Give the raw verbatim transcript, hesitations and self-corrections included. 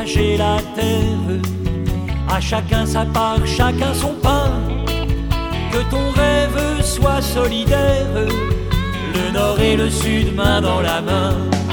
partager la terre. À chacun sa part, chacun son pain. Que ton rêve soit solidaire, le nord et le sud main dans la main.